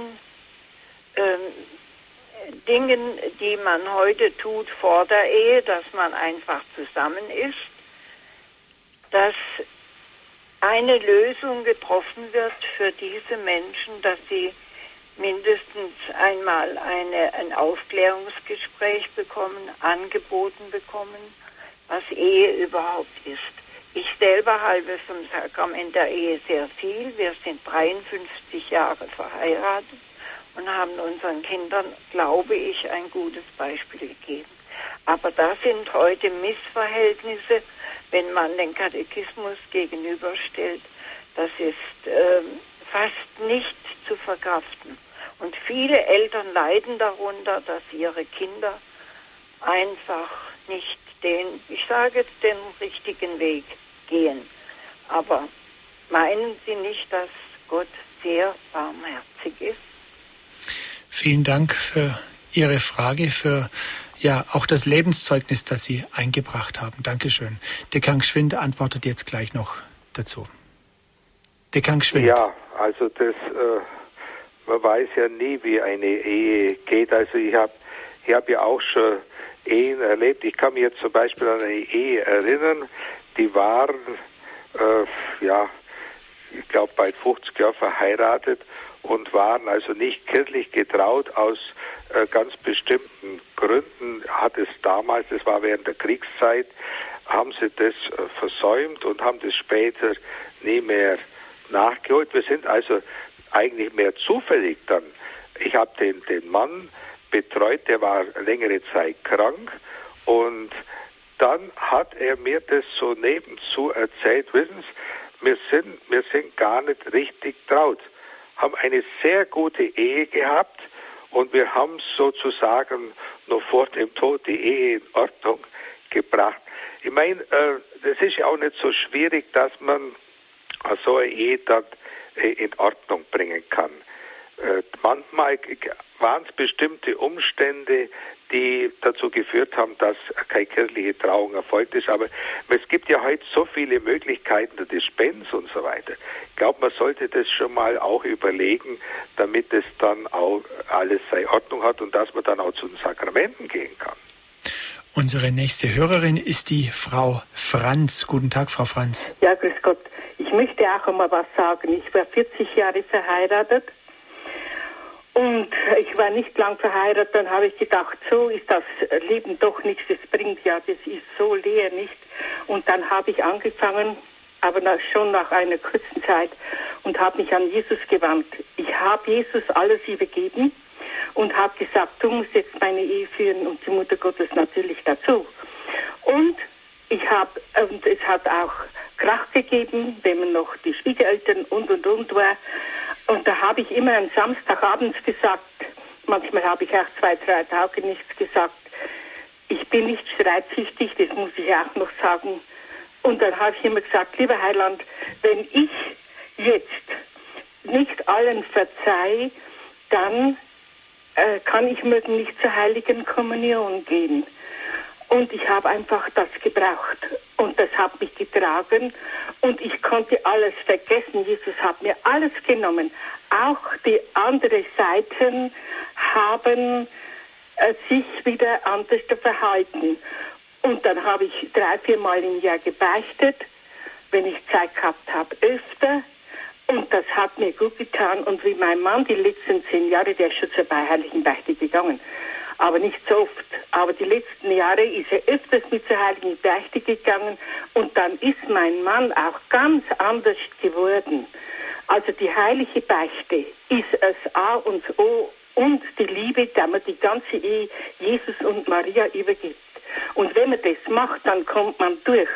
Dingen, die man heute tut vor der Ehe, dass man einfach zusammen ist, dass eine Lösung getroffen wird für diese Menschen, dass sie mindestens einmal ein Aufklärungsgespräch bekommen, angeboten bekommen, was Ehe überhaupt ist. Ich selber halte vom Sakrament der Ehe sehr viel. Wir sind 53 Jahre verheiratet und haben unseren Kindern, glaube ich, ein gutes Beispiel gegeben. Aber da sind heute Missverhältnisse, wenn man den Katechismus gegenüberstellt. Das ist fast nicht zu verkraften. Und viele Eltern leiden darunter, dass ihre Kinder einfach nicht den richtigen Weg gehen. Aber meinen Sie nicht, dass Gott sehr barmherzig ist? Vielen Dank für Ihre Frage, für auch das Lebenszeugnis, das Sie eingebracht haben. Dankeschön. Dekkan Gschwend antwortet jetzt gleich noch dazu. Dekkan Gschwend. Ja, also man weiß ja nie, wie eine Ehe geht. Also ich hab ja auch schon Ehen erlebt. Ich kann mich jetzt zum Beispiel an eine Ehe erinnern, die waren, ich glaube bald 50 Jahre verheiratet und waren also nicht kirchlich getraut aus ganz bestimmten Gründen. Hat es damals, das war während der Kriegszeit, haben sie das versäumt und haben das später nie mehr nachgeholt. Wir sind also eigentlich mehr zufällig dann. Ich habe den Mann betreut, der war längere Zeit krank und dann hat er mir das so nebenzu erzählt, wissen Sie, wir sind gar nicht richtig traut, haben eine sehr gute Ehe gehabt und wir haben sozusagen noch vor dem Tod die Ehe in Ordnung gebracht. Ich meine, das ist ja auch nicht so schwierig, dass man so eine Ehe dann in Ordnung bringen kann. Manchmal waren es bestimmte Umstände, die dazu geführt haben, dass keine kirchliche Trauung erfolgt ist. Aber es gibt ja heute so viele Möglichkeiten der Dispens und so weiter. Ich glaube, man sollte das schon mal auch überlegen, damit es dann auch alles seine Ordnung hat und dass man dann auch zu den Sakramenten gehen kann. Unsere nächste Hörerin ist die Frau Franz. Guten Tag, Frau Franz. Ja, grüß Gott. Ich möchte auch einmal was sagen. Ich war 40 Jahre verheiratet. Und ich war nicht lang verheiratet, dann habe ich gedacht, so ist das Leben doch nichts, das bringt ja, das ist so leer, nicht? Und dann habe ich angefangen, aber schon nach einer kurzen Zeit, und habe mich an Jesus gewandt. Ich habe Jesus alles übergeben und habe gesagt, du musst jetzt meine Ehe führen und die Mutter Gottes natürlich dazu. Und es hat auch Krach gegeben, wenn man noch die Schwiegereltern und war. Und da habe ich immer am Samstagabends gesagt, manchmal habe ich auch 2-3 Tage nichts gesagt, ich bin nicht streitsüchtig, das muss ich auch noch sagen. Und dann habe ich immer gesagt, lieber Heiland, wenn ich jetzt nicht allen verzeihe, dann kann ich morgen nicht zur Heiligen Kommunion gehen. Und ich habe einfach das gebraucht. Und das hat mich getragen. Und ich konnte alles vergessen. Jesus hat mir alles genommen. Auch die anderen Seiten haben sich wieder anders verhalten. Und dann habe ich 3-4 Mal im Jahr gebeichtet, wenn ich Zeit gehabt habe, öfter. Und das hat mir gut getan. Und wie mein Mann die letzten 10 Jahre, der ist schon zur Heiligen Beichte gegangen, aber nicht so oft. Aber die letzten Jahre ist er öfters mit zur Heiligen Beichte gegangen und dann ist mein Mann auch ganz anders geworden. Also die Heilige Beichte ist das A und O und die Liebe, da man die ganze Ehe Jesus und Maria übergibt. Und wenn man das macht, dann kommt man durch.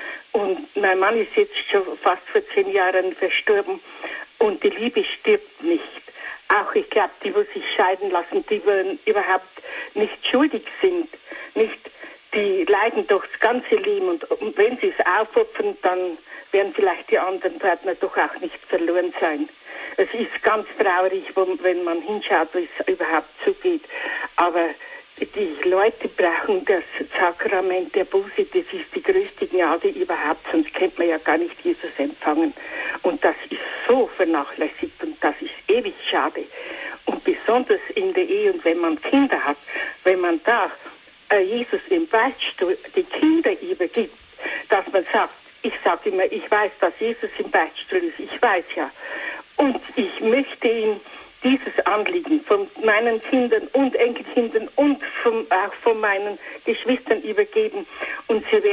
Und mein Mann ist jetzt schon fast vor 10 Jahren verstorben und die Liebe stirbt nicht. Auch ich glaube, die sich scheiden lassen, die überhaupt nicht schuldig sind, nicht, die leiden doch das ganze Leben und wenn sie es aufopfern, dann werden vielleicht die anderen Partner doch auch nicht verloren sein. Es ist ganz traurig, wenn man hinschaut, wie es überhaupt zugeht. Aber die Leute brauchen das Sakrament der Buße, das ist die größte Gnade überhaupt, sonst könnte man ja gar nicht Jesus empfangen. Und das ist so vernachlässigt und das ist ewig schade. Und besonders in der Ehe und wenn man Kinder hat, wenn man da Jesus im Beichtstuhl die Kinder übergibt, dass man sagt, ich sage immer, ich weiß, dass Jesus im Beichtstuhl ist, ich weiß ja. Und ich möchte ihm dieses Anliegen von meinen Kindern und Enkelkindern und auch von meinen Geschwistern übergeben. Und sie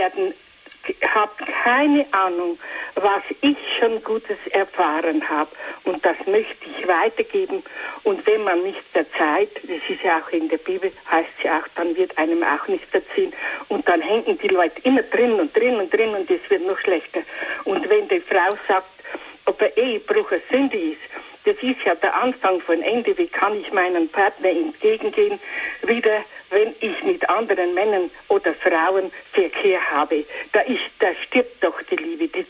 haben keine Ahnung, was ich schon Gutes erfahren habe. Und das möchte ich weitergeben. Und wenn man nicht verzeiht, das ist ja auch in der Bibel, heißt es ja auch, dann wird einem auch nicht verziehen. Und dann hängen die Leute immer drin und es wird noch schlechter. Und wenn die Frau sagt, ob ein Ehebruch eine Sünde ist, das ist ja der Anfang von Ende. Wie kann ich meinem Partner entgegengehen, wieder, wenn ich mit anderen Männern oder Frauen Verkehr habe? Da stirbt doch die Liebe. Das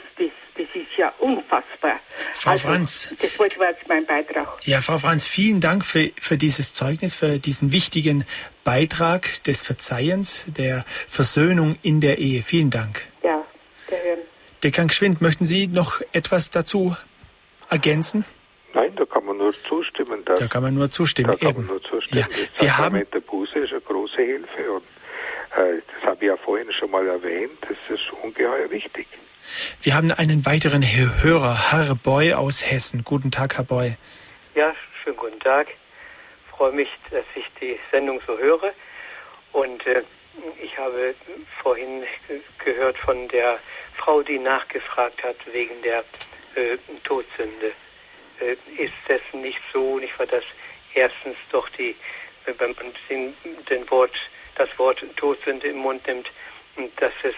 ist ja unfassbar. Frau Franz. Das war jetzt mein Beitrag. Ja, Frau Franz, vielen Dank für dieses Zeugnis, für diesen wichtigen Beitrag des Verzeihens, der Versöhnung in der Ehe. Vielen Dank. Ja, der Herr. Dekan Gschwind, möchten Sie noch etwas dazu ergänzen? Nein, da kann man nur zustimmen. Da kann man nur zustimmen. Ja, das Sakrament der Buße ist eine große Hilfe. Und das habe ich ja vorhin schon mal erwähnt. Das ist ungeheuer wichtig. Wir haben einen weiteren Hörer, Herr Boy aus Hessen. Guten Tag, Herr Boy. Ja, schönen guten Tag. Ich freue mich, dass ich die Sendung so höre. Und ich habe vorhin gehört von der Frau, die nachgefragt hat wegen der Todsünde. Ist das nicht so, nicht wahr, dass erstens doch wenn man das Wort Todsünde im Mund nimmt, dass es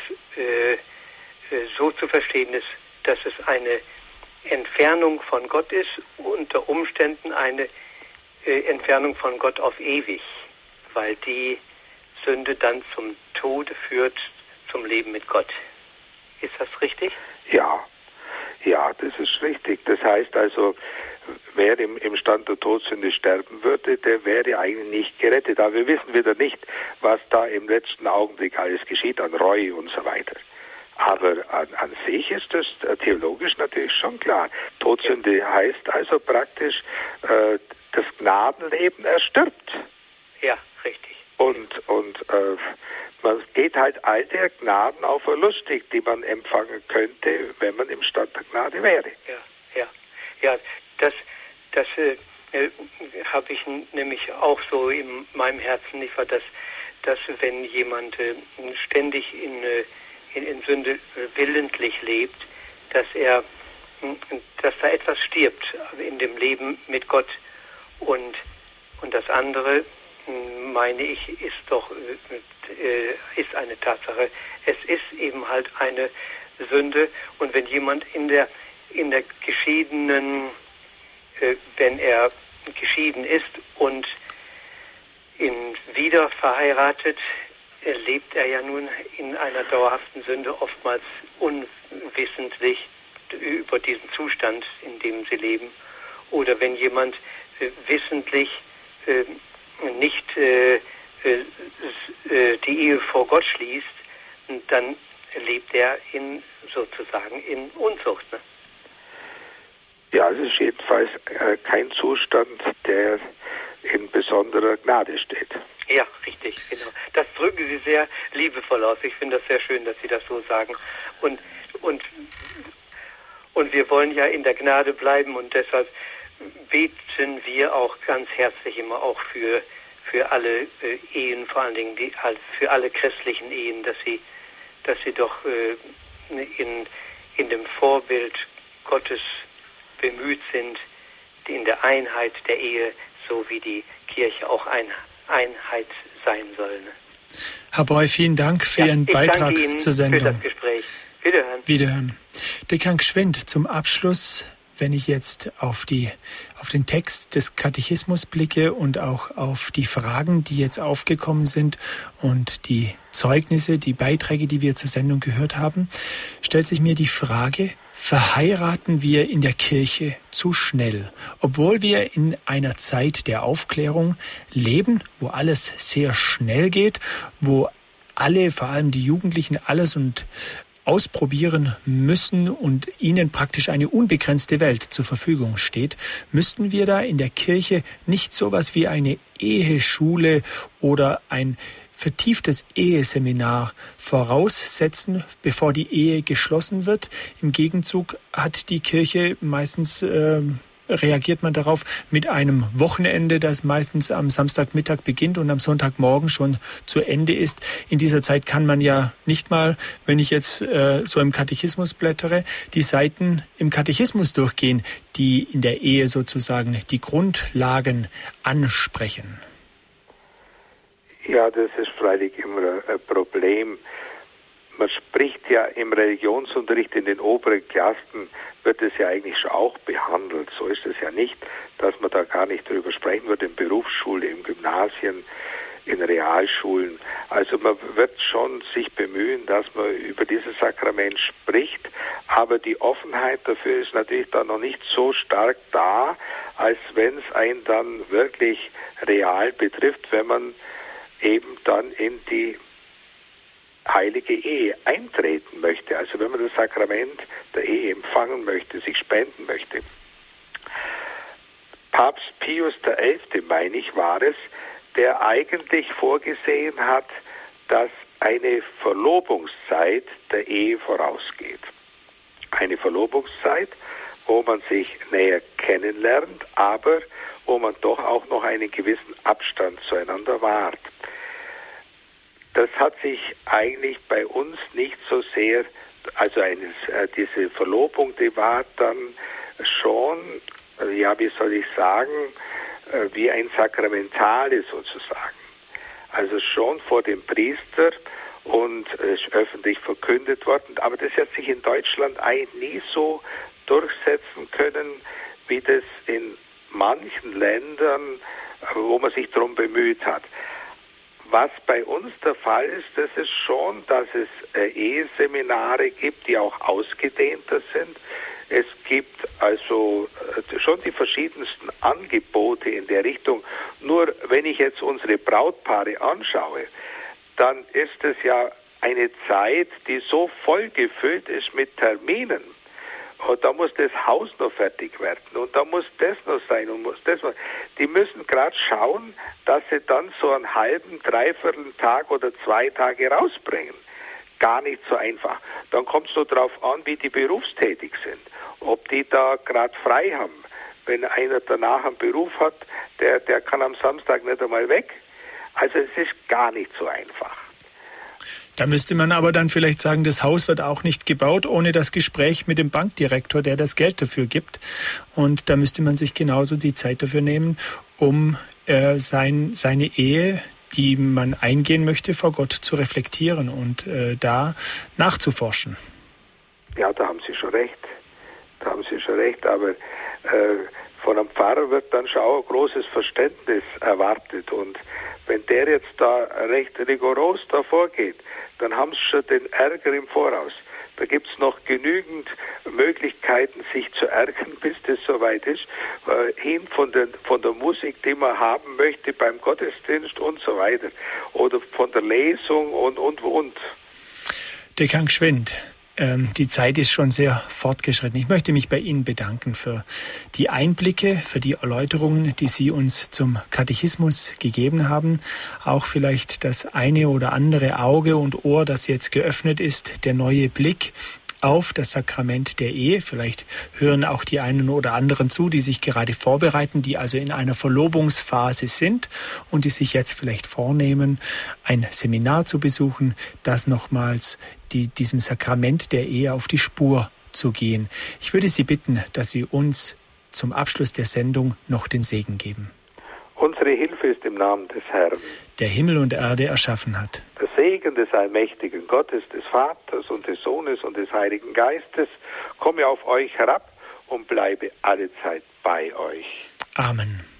so zu verstehen ist, dass es eine Entfernung von Gott ist, unter Umständen eine Entfernung von Gott auf ewig, weil die Sünde dann zum Tode führt, zum Leben mit Gott. Ist das richtig? Ja, das ist richtig. Das heißt also, wer im Stand der Todsünde sterben würde, der wäre eigentlich nicht gerettet. Aber wir wissen wieder nicht, was da im letzten Augenblick alles geschieht an Reue und so weiter. Aber an sich ist das theologisch natürlich schon klar. Todsünde heißt also praktisch, das Gnadenleben erstirbt. Ja, richtig. Und man geht halt all der Gnaden auf verlustig, die man empfangen könnte, wenn man im Stand der Gnade wäre. Ja, das habe ich nämlich auch so in meinem Herzen, nicht wahr, dass wenn jemand ständig in Sünde willentlich lebt, dass da etwas stirbt in dem Leben mit Gott. Und das andere, meine ich, ist eine Tatsache. Es ist eben halt eine Sünde. Und wenn jemand in der wenn er geschieden ist und wieder verheiratet, lebt er ja nun in einer dauerhaften Sünde, oftmals unwissentlich über diesen Zustand, in dem sie leben. Oder wenn jemand wissentlich nicht die Ehe vor Gott schließt, dann lebt er sozusagen in Unzucht. Ne? Ja, es ist jedenfalls kein Zustand, der in besonderer Gnade steht. Ja, richtig, genau. Das drücken Sie sehr liebevoll aus. Ich finde das sehr schön, dass Sie das so sagen. Und wir wollen ja in der Gnade bleiben und deshalb beten wir auch ganz herzlich immer auch für alle Ehen, vor allen Dingen für alle christlichen Ehen, dass sie doch in dem Vorbild Gottes bemüht sind, in der Einheit der Ehe, so wie die Kirche auch Einheit sein soll. Ne? Herr Breu, vielen Dank für Ihren Beitrag zur Sendung. Für das Gespräch. Wiederhören. Dekan Gschwind, zum Abschluss, wenn ich jetzt auf den Text des Katechismus blicke und auch auf die Fragen, die jetzt aufgekommen sind und die Zeugnisse, die Beiträge, die wir zur Sendung gehört haben, stellt sich mir die Frage, verheiraten wir in der Kirche zu schnell, obwohl wir in einer Zeit der Aufklärung leben, wo alles sehr schnell geht, wo alle, vor allem die Jugendlichen, alles und ausprobieren müssen und ihnen praktisch eine unbegrenzte Welt zur Verfügung steht, müssten wir da in der Kirche nicht sowas wie eine Eheschule oder ein vertieftes Eheseminar voraussetzen, bevor die Ehe geschlossen wird. Im Gegenzug hat die Kirche meistens reagiert man darauf mit einem Wochenende, das meistens am Samstagmittag beginnt und am Sonntagmorgen schon zu Ende ist. In dieser Zeit kann man ja nicht mal, wenn ich jetzt so im Katechismus blättere, die Seiten im Katechismus durchgehen, die in der Ehe sozusagen die Grundlagen ansprechen. Ja, das ist freilich immer ein Problem. Man spricht ja im Religionsunterricht in den oberen Klassen, wird es ja eigentlich schon auch behandelt. So ist es ja nicht, dass man da gar nicht drüber sprechen wird, in Berufsschule, in Gymnasien, in Realschulen. Also man wird schon sich bemühen, dass man über dieses Sakrament spricht, aber die Offenheit dafür ist natürlich dann noch nicht so stark da, als wenn es einen dann wirklich real betrifft, wenn man eben dann in die heilige Ehe eintreten möchte, also wenn man das Sakrament der Ehe empfangen möchte, sich spenden möchte. Papst Pius XI., meine ich, war es, der eigentlich vorgesehen hat, dass eine Verlobungszeit der Ehe vorausgeht. Eine Verlobungszeit, wo man sich näher kennenlernt, aber wo man doch auch noch einen gewissen Abstand zueinander wahrt. Das hat sich eigentlich bei uns nicht so sehr, also diese Verlobung, die war dann schon, ja, wie soll ich sagen, wie ein Sakramentale sozusagen. Also schon vor dem Priester und ist öffentlich verkündet worden. Aber das hat sich in Deutschland eigentlich nie so durchsetzen können, wie das in manchen Ländern, wo man sich darum bemüht hat. Was bei uns der Fall ist, das ist schon, dass es Eheseminare gibt, die auch ausgedehnter sind. Es gibt also schon die verschiedensten Angebote in der Richtung. Nur wenn ich jetzt unsere Brautpaare anschaue, dann ist es ja eine Zeit, die so voll gefüllt ist mit Terminen. Und da muss das Haus noch fertig werden und da muss das noch sein und muss das noch. Die müssen gerade schauen, dass sie dann so einen halben, dreiviertel Tag oder 2 Tage rausbringen. Gar nicht so einfach. Dann kommt es nur darauf an, wie die berufstätig sind. Ob die da gerade frei haben. Wenn einer danach einen Beruf hat, der kann am Samstag nicht einmal weg. Also es ist gar nicht so einfach. Da müsste man aber dann vielleicht sagen, das Haus wird auch nicht gebaut ohne das Gespräch mit dem Bankdirektor, der das Geld dafür gibt. Und da müsste man sich genauso die Zeit dafür nehmen, um seine Ehe, die man eingehen möchte, vor Gott zu reflektieren und da nachzuforschen. Ja, da haben Sie schon recht. Aber von einem Pfarrer wird dann schon auch ein großes Verständnis erwartet. Und wenn der jetzt da recht rigoros davor geht, dann haben sie schon den Ärger im Voraus. Da gibt es noch genügend Möglichkeiten, sich zu ärgern, bis das soweit ist, hin von der Musik, die man haben möchte beim Gottesdienst und so weiter, oder von der Lesung und. Dekan Gschwind, die Zeit ist schon sehr fortgeschritten. Ich möchte mich bei Ihnen bedanken für die Einblicke, für die Erläuterungen, die Sie uns zum Katechismus gegeben haben. Auch vielleicht das eine oder andere Auge und Ohr, das jetzt geöffnet ist, der neue Blick auf das Sakrament der Ehe. Vielleicht hören auch die einen oder anderen zu, die sich gerade vorbereiten, die also in einer Verlobungsphase sind und die sich jetzt vielleicht vornehmen, ein Seminar zu besuchen, das nochmals diesem Sakrament der Ehe auf die Spur zu gehen. Ich würde Sie bitten, dass Sie uns zum Abschluss der Sendung noch den Segen geben. Unsere Hilfe ist im Namen des Herrn, der Himmel und Erde erschaffen hat. Der Segen des allmächtigen Gottes, des Vaters und des Sohnes und des Heiligen Geistes komme auf euch herab und bleibe allezeit bei euch. Amen.